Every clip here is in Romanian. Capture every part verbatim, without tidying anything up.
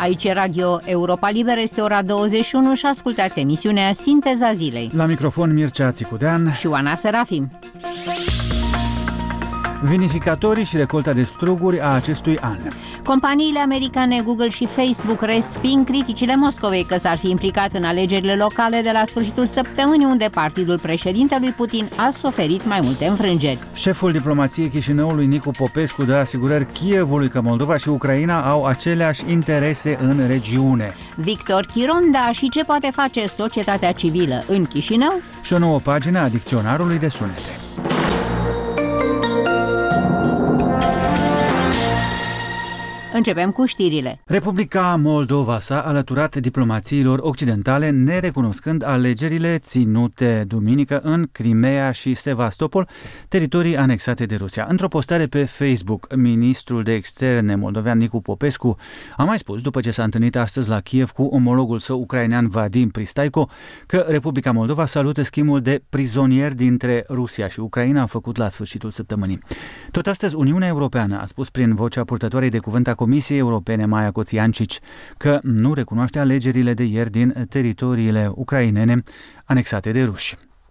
Aici e Radio Europa Liberă, este ora douăzeci și unu și ascultați emisiunea Sinteza Zilei. La microfon Mircea Țicudean și Oana Serafim. Vinificatorii și recolta de struguri a acestui an. Companiile americane Google și Facebook resping criticile Moscovei că s-ar fi implicat în alegerile locale de la sfârșitul săptămânii, unde partidul președintelui Putin a suferit mai multe înfrângeri. Șeful diplomației Chișinăului, Nicu Popescu, dă asigurări Kievului că Moldova și Ucraina au aceleași interese în regiune. Victor Chironda și ce poate face societatea civilă în Chișinău și o nouă pagină a dicționarului de sunete. Începem cu știrile. Republica Moldova s-a alăturat diplomațiilor occidentale, nerecunoscând alegerile ținute duminică în Crimea și Sevastopol, teritorii anexate de Rusia. Într-o postare pe Facebook, ministrul de externe moldovean Nicu Popescu a mai spus, după ce s-a întâlnit astăzi la Kiev cu omologul său ucrainean Vadim Pristaiko, că Republica Moldova salută schimbul de prizonieri dintre Rusia și Ucraina făcut la sfârșitul săptămânii. Tot astăzi, Uniunea Europeană a spus prin vocea purtătoarei de cuvânt a Comisiei Europene, Maia Coțiancici, că nu recunoaște alegerile de ieri din teritoriile ucrainene anexate de ruși.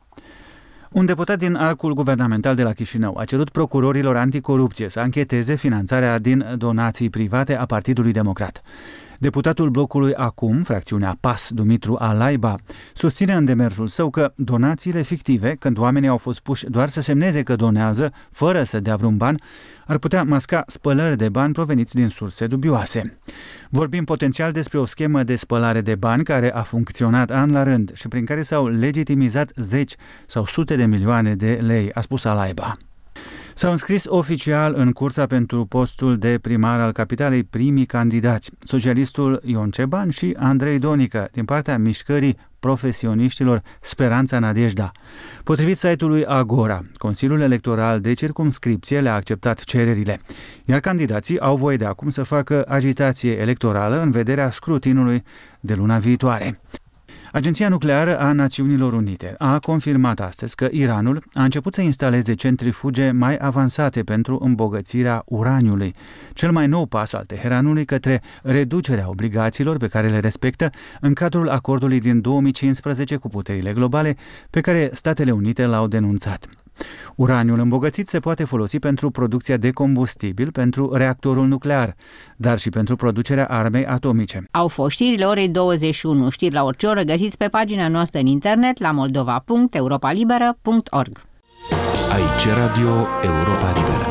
Un deputat din arcul guvernamental de la Chișinău a cerut procurorilor anticorupție să ancheteze finanțarea din donații private a Partidului Democrat. Deputatul blocului Acum, fracțiunea P A S, Dumitru Alaiba, susține în demersul său că donațiile fictive, când oamenii au fost puși doar să semneze că donează, fără să dea vreun ban, ar putea masca spălări de bani proveniți din surse dubioase. Vorbim potențial despre o schemă de spălare de bani care a funcționat an la rând și prin care s-au legitimizat zeci sau sute de milioane de lei, a spus Alaiba. S-au înscris oficial în cursa pentru postul de primar al capitalei primii candidați, socialistul Ion Ceban și Andrei Donică, din partea mișcării profesioniștilor Speranța Nadejda. Potrivit site-ului Agora, Consiliul Electoral de Circumscripție le-a acceptat cererile, iar candidații au voie de acum să facă agitație electorală în vederea scrutinului de luna viitoare. Agenția Nucleară a Națiunilor Unite a confirmat astăzi că Iranul a început să instaleze centrifuge mai avansate pentru îmbogățirea uraniului, cel mai nou pas al Teheranului către reducerea obligațiilor pe care le respectă în cadrul acordului din două mii cincisprezece cu puterile globale, pe care Statele Unite l-au denunțat. Uraniul îmbogățit se poate folosi pentru producția de combustibil pentru reactorul nuclear, dar și pentru producerea armei atomice. Au fost știrile orei douăzeci și unu. Știri la orice oră găsiți pe pagina noastră în internet la moldova punct europa liberă punct org. Aici Radio Europa Liberă.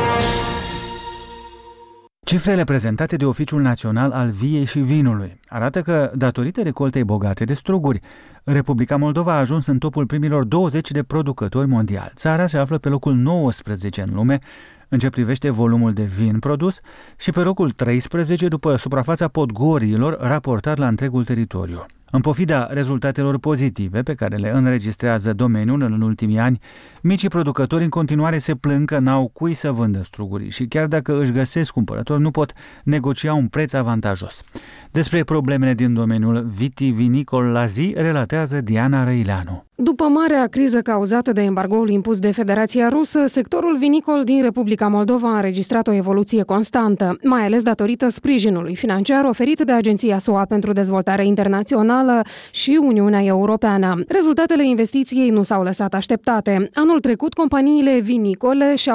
Cifrele prezentate de Oficiul Național al Viei și Vinului arată că, datorită recoltei bogate de struguri, Republica Moldova a ajuns în topul primilor douăzeci de producători mondiali. Țara se află pe locul nouăsprezece în lume în ce privește volumul de vin produs și pe locul treisprezece după suprafața podgoriilor raportat la întregul teritoriu. În pofida rezultatelor pozitive pe care le înregistrează domeniul în ultimii ani, micii producători în continuare se plâng că n-au cui să vândă strugurii și chiar dacă își găsesc cumpărători, nu pot negocia un preț avantajos. Despre problemele din domeniul vitivinicol la zi relatează Diana Răileanu. După marea criză cauzată de embargoul impus de Federația Rusă, sectorul vinicol din Republica Moldova a înregistrat o evoluție constantă, mai ales datorită sprijinului financiar oferit de Agenția S U A pentru Dezvoltare Internațională și Uniunea Europeană. Rezultatele investiției nu s-au lăsat așteptate. Anul trecut, companiile vinicole și